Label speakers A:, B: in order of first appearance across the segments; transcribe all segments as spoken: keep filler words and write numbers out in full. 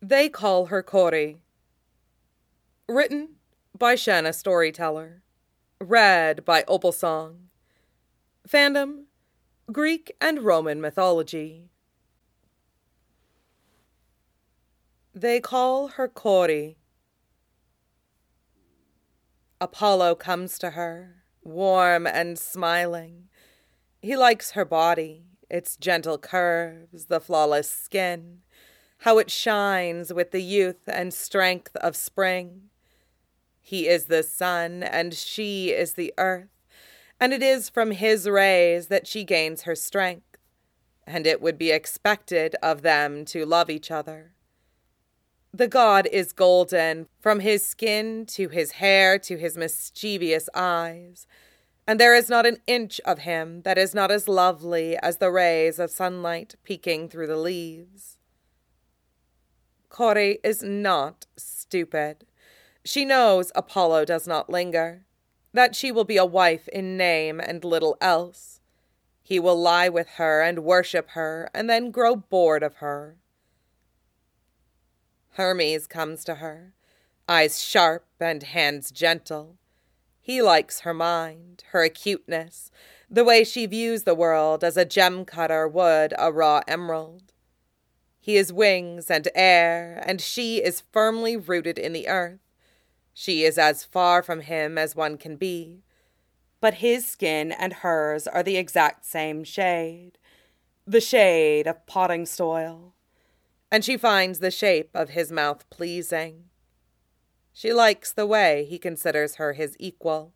A: They Call Her Cori. Written by Shanna Storyteller. Read by Opal Song. Fandom: Greek and Roman mythology. They call her Cori. Apollo comes to her, warm and smiling. He likes her body, its gentle curves, the flawless skin, how it shines with the youth and strength of spring. He is the sun, and she is the earth, and it is from his rays that she gains her strength, and it would be expected of them to love each other. The god is golden, from his skin to his hair to his mischievous eyes, and there is not an inch of him that is not as lovely as the rays of sunlight peeking through the leaves. Cori is not stupid. She knows Apollo does not linger, that she will be a wife in name and little else. He will lie with her and worship her, and then grow bored of her. Hermes comes to her, eyes sharp and hands gentle. He likes her mind, her acuteness, the way she views the world as a gem cutter would a raw emerald. He is wings and air, and she is firmly rooted in the earth. She is as far from him as one can be, but his skin and hers are the exact same shade, the shade of potting soil, and she finds the shape of his mouth pleasing. She likes the way he considers her his equal.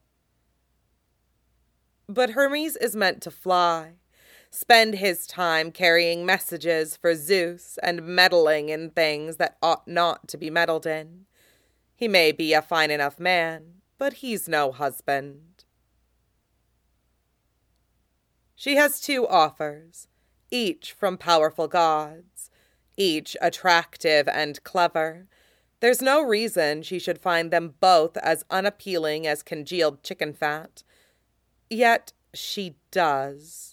A: But Hermes is meant to fly, spend his time carrying messages for Zeus and meddling in things that ought not to be meddled in. He may be a fine enough man, but he's no husband. She has two offers, each from powerful gods, each attractive and clever. There's no reason she should find them both as unappealing as congealed chicken fat. Yet she does.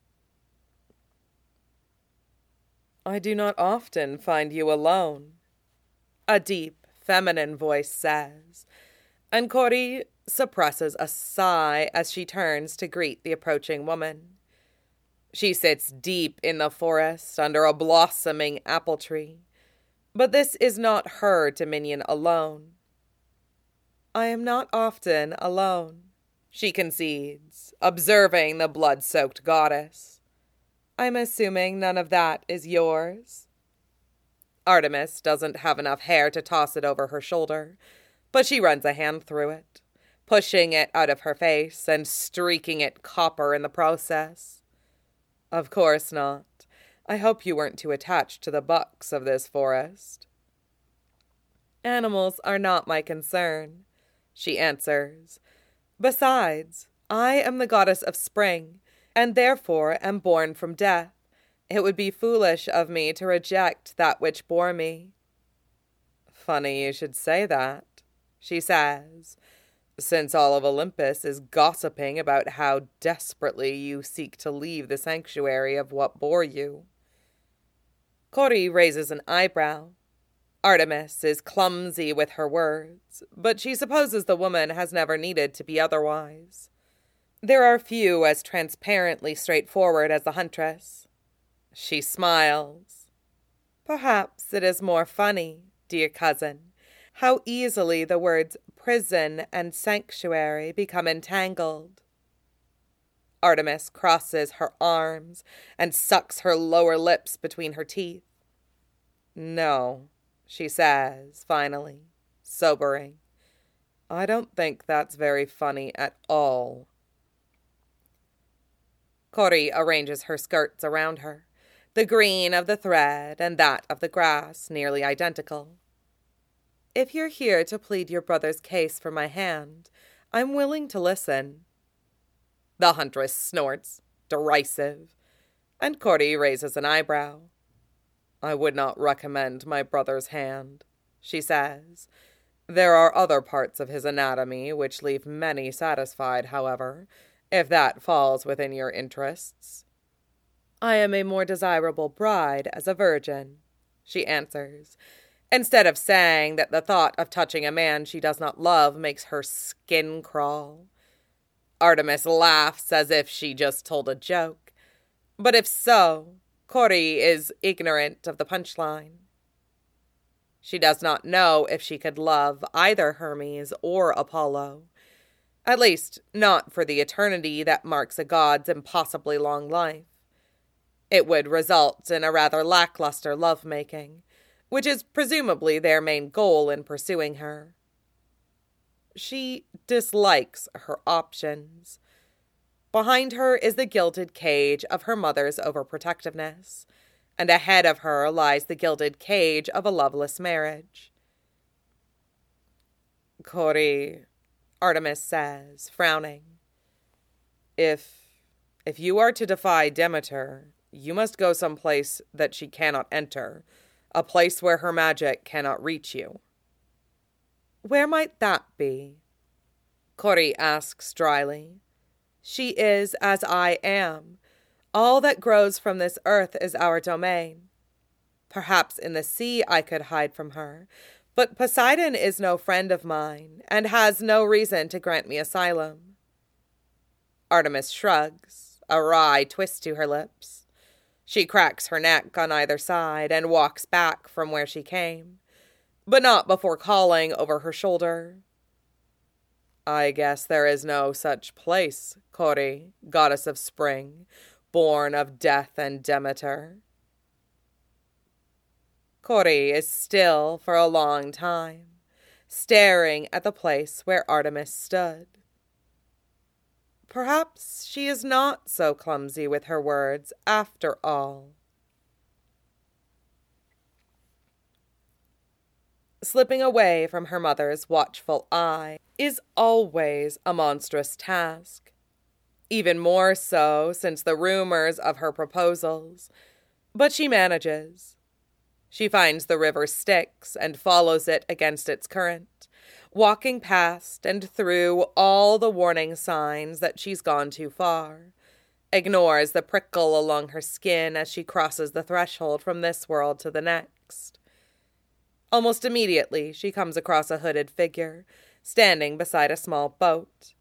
A: I do not often find you alone, a deep, feminine voice says, and Cori suppresses a sigh as she turns to greet the approaching woman. She sits deep in the forest under a blossoming apple tree, but this is not her dominion alone. I am not often alone, she concedes, observing the blood-soaked goddess. I'm assuming none of that is yours. Artemis doesn't have enough hair to toss it over her shoulder, but she runs a hand through it, pushing it out of her face and streaking it copper in the process. Of course not. I hope you weren't too attached to the bucks of this forest. Animals are not my concern, she answers. Besides, I am the goddess of spring, and therefore am born from death. It would be foolish of me to reject that which bore me. Funny you should say that, she says, since all of Olympus is gossiping about how desperately you seek to leave the sanctuary of what bore you. Cori raises an eyebrow. Artemis is clumsy with her words, but she supposes the woman has never needed to be otherwise. There are few as transparently straightforward as the huntress. She smiles. Perhaps it is more funny, dear cousin, how easily the words prison and sanctuary become entangled. Artemis crosses her arms and sucks her lower lips between her teeth. No, she says, finally, sobering. I don't think that's very funny at all. Cori arranges her skirts around her, the green of the thread and that of the grass nearly identical. If you're here to plead your brother's case for my hand, I'm willing to listen. The huntress snorts, derisive, and Cori raises an eyebrow. I would not recommend my brother's hand, she says. There are other parts of his anatomy which leave many satisfied, however, if that falls within your interests. I am a more desirable bride as a virgin, she answers, instead of saying that the thought of touching a man she does not love makes her skin crawl. Artemis laughs as if she just told a joke. But if so, Kori is ignorant of the punchline. She does not know if she could love either Hermes or Apollo. At least, not for the eternity that marks a god's impossibly long life. It would result in a rather lackluster lovemaking, which is presumably their main goal in pursuing her. She dislikes her options. Behind her is the gilded cage of her mother's overprotectiveness, and ahead of her lies the gilded cage of a loveless marriage. Kori, Artemis says, frowning, If, if you are to defy Demeter, you must go someplace that she cannot enter, a place where her magic cannot reach you. Where might that be? Kori asks dryly. She is as I am. All that grows from this earth is our domain. Perhaps in the sea I could hide from her, but Poseidon is no friend of mine, and has no reason to grant me asylum. Artemis shrugs, a wry twist to her lips. She cracks her neck on either side and walks back from where she came, but not before calling over her shoulder. I guess there is no such place, Kori, goddess of spring, born of death and Demeter. Kori is still for a long time, staring at the place where Artemis stood. Perhaps she is not so clumsy with her words after all. Slipping away from her mother's watchful eye is always a monstrous task. Even more so since the rumors of her proposals. But she manages. She finds the river Styx and follows it against its current, walking past and through all the warning signs that she's gone too far, ignores the prickle along her skin as she crosses the threshold from this world to the next. Almost immediately, she comes across a hooded figure, standing beside a small boat.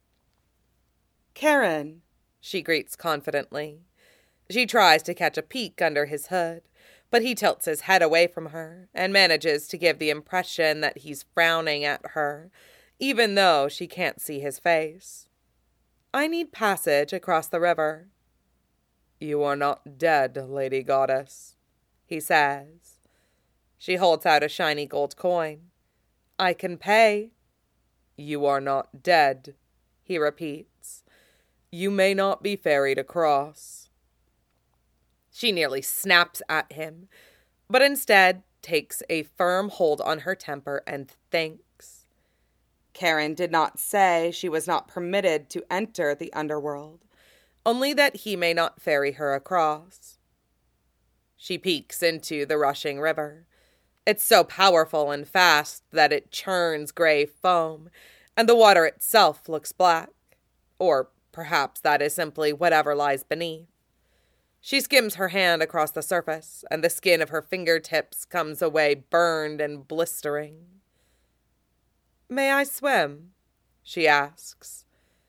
A: Karen, she greets confidently. She tries to catch a peek under his hood, but he tilts his head away from her and manages to give the impression that he's frowning at her, even though she can't see his face. I need passage across the river. You are not dead, Lady Goddess, he says. She holds out a shiny gold coin. I can pay. You are not dead, he repeats. You may not be ferried across. She nearly snaps at him, but instead takes a firm hold on her temper and thinks. Karen did not say she was not permitted to enter the underworld, only that he may not ferry her across. She peeks into the rushing river. It's so powerful and fast that it churns gray foam, and the water itself looks black. Or perhaps that is simply whatever lies beneath. She skims her hand across the surface, and the skin of her fingertips comes away burned and blistering. May I swim? She asks.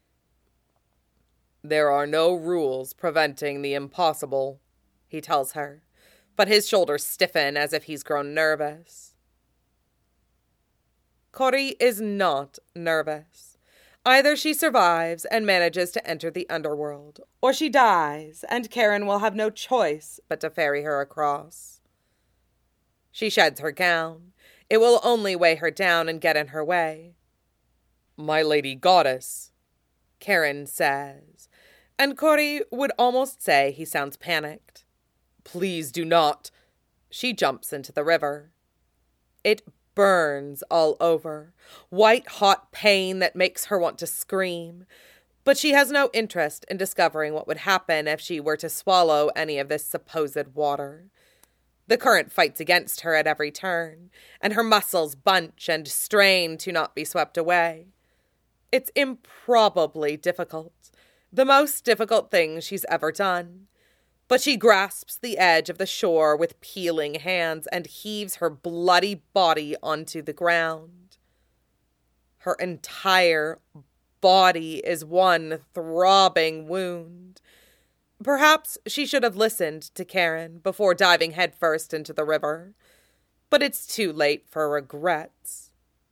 A: There are no rules preventing the impossible, he tells her, but his shoulders stiffen as if he's grown nervous. Kori is not nervous. Either she survives and manages to enter the underworld, or she dies, and Karen will have no choice but to ferry her across. She sheds her gown. It will only weigh her down and get in her way. My Lady Goddess, Karen says, and Kori would almost say he sounds panicked. Please do not. She jumps into the river. It burns all over, white-hot pain that makes her want to scream. But she has no interest in discovering what would happen if she were to swallow any of this supposed water. The current fights against her at every turn, and her muscles bunch and strain to not be swept away. It's improbably difficult, the most difficult thing she's ever done. But she grasps the edge of the shore with peeling hands and heaves her bloody body onto the ground. Her entire body is one throbbing wound. Perhaps she should have listened to Karen before diving headfirst into the river, but it's too late for regrets.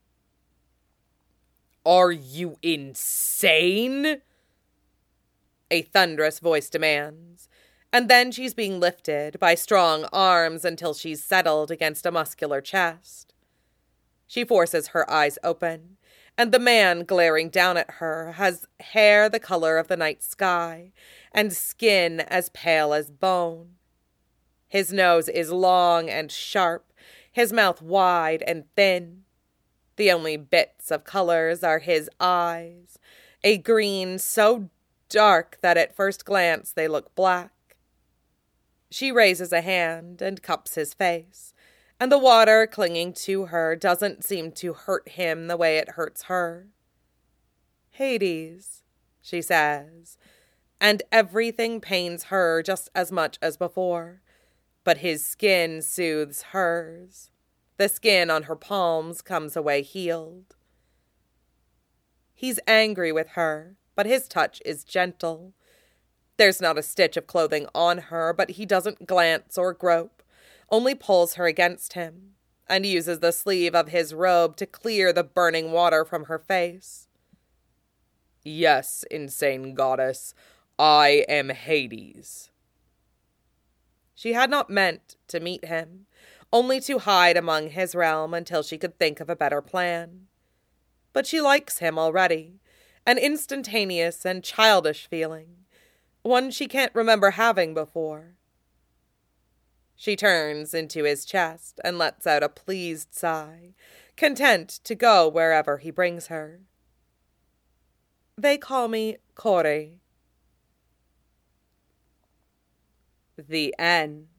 A: "Are you insane?" a thunderous voice demands, and then she's being lifted by strong arms until she's settled against a muscular chest. She forces her eyes open, and the man glaring down at her has hair the color of the night sky and skin as pale as bone. His nose is long and sharp, his mouth wide and thin. The only bits of colors are his eyes, a green so dark that at first glance they look black. She raises a hand and cups his face, and the water clinging to her doesn't seem to hurt him the way it hurts her. "Hades," she says, and everything pains her just as much as before, but his skin soothes hers. The skin on her palms comes away healed. He's angry with her, but his touch is gentle. There's not a stitch of clothing on her, but he doesn't glance or grope, only pulls her against him, and uses the sleeve of his robe to clear the burning water from her face. "Yes, insane goddess, I am Hades." She had not meant to meet him, only to hide among his realm until she could think of a better plan. But she likes him already, an instantaneous and childish feeling, one she can't remember having before. She turns into his chest and lets out a pleased sigh, content to go wherever he brings her. "They call me Kore." The end.